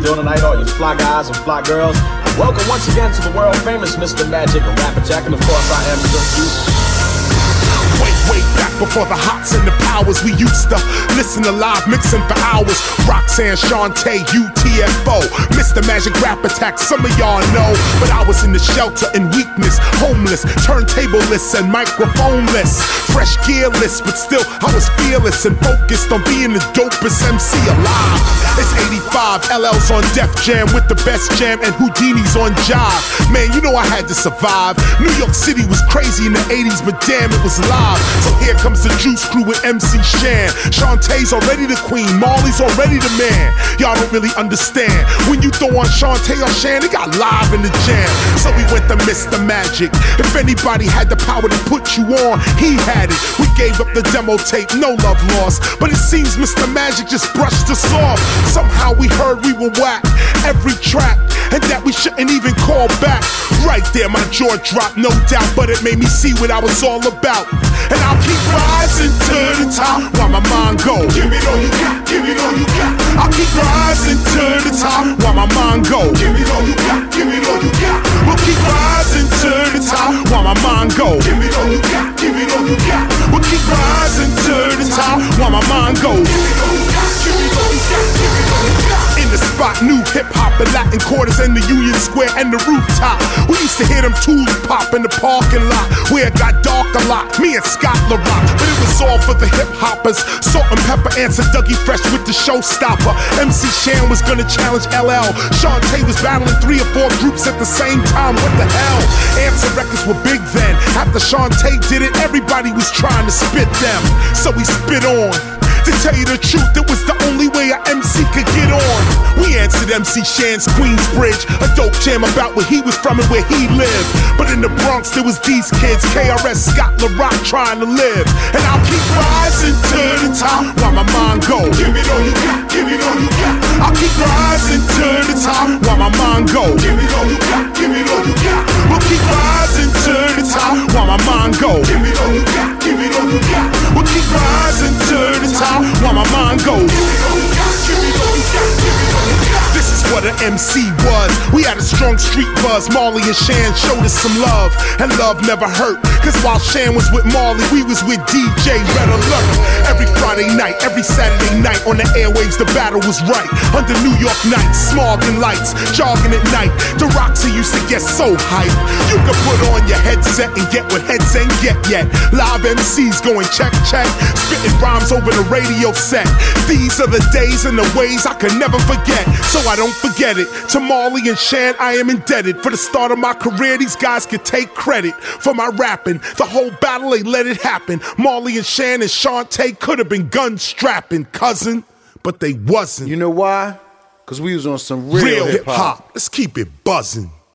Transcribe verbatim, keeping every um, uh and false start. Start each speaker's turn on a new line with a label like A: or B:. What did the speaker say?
A: doing tonight, all you fly guys and fly girls? Welcome once again to the world famous Mister Magic and Rapper Jack, and of course I am your host.
B: Way, way back before the hots and the powers, we used to listen to live mixing for hours. Roxanne, Shantae, U T F O, Mister Magic Rap Attack, some of y'all know. But I was in the shelter in weakness, homeless, turntableless and microphoneless, fresh gearless, but still I was fearless and focused on being the dopest M C alive. It's eighty-five, L L's on Def Jam with the best jam and Houdini's on Jive. Man, you know I had to survive. New York City was crazy in the eighties, but damn, it was live. So here comes the Juice Crew with M C Shan. Shantae's already the queen, Marley's already the man. Y'all don't really understand. When you throw on Shantae or Shan, they got live in the jam. So we went to Mister Magic. If anybody had the power to put you on, he had it. We gave up the demo tape, no love lost. But it seems Mister Magic just brushed us off. Somehow we heard we were whack every track, and that we shouldn't even call back. Right there, my jaw dropped, no doubt, but it made me see what I was all about. And I'll keep rising to the top while my mind go. Give it all you got, give it all you got. I'll keep rising to the top while my mind go. Give it all you got, give it all you got. We'll keep rising to the top while my mind go. Give it all you got, give it all you got. We'll keep rising to the top while my mind goes. Give it all you got, give it all you got, give it all you got. In the spot, new hip-hop and Latin quarters and the Union Square and the rooftop. We used to hear them tools pop in the parking lot where it got dark a lot. Me and Scott LaRock, but it was all for the hip-hoppers. Salt and Pepper answered Dougie Fresh with the showstopper. M C Shan was gonna challenge L L. Shantae was battling three or four groups at the same time. What the hell? Answer records were big then. After Shantae did it, everybody was trying to spit them. So we spit on. To tell you the truth, it was the only way a M C could get on. We answered M C Shan's Queensbridge, a dope jam about where he was from and where he lived. But in the Bronx, there was these kids, K R S, Scott LaRock, trying to live. And I'll keep rising to the top while my mind go. Give it all you got, give it all you got. I'll keep rising to the top while my mind go. Give it all you got, give it all you got. We'll keep rising to the top while my mind go. Give it all you got, give it all you got. We'll keep rising to the top while my mind goes. This is what an M C was. We had a strong street buzz. Marley and Shan showed us some love, and love never hurt. Cause while Shan was with Marley, we was with D J Red Alert. Every Friday night, every Saturday night on the airwaves, the battle was right. Under New York nights, smog and lights, jogging at night. The Roxy used to get so hype. You could put on your headset and get what heads ain't get yet. Live M Cs going check, check, spitting rhymes over the radio set. These are the days and the ways I could never forget, so I don't forget it. To Marley and Shan, I am indebted. For the start of my career, these guys could take credit for my rapping. The whole battle, they let it happen. Marley and Shan and Shantae could have been gun strapping, cousin, but they wasn't.
C: You know why? Cause we was on some real,
B: real
C: hip hop.
B: Let's keep it buzzing.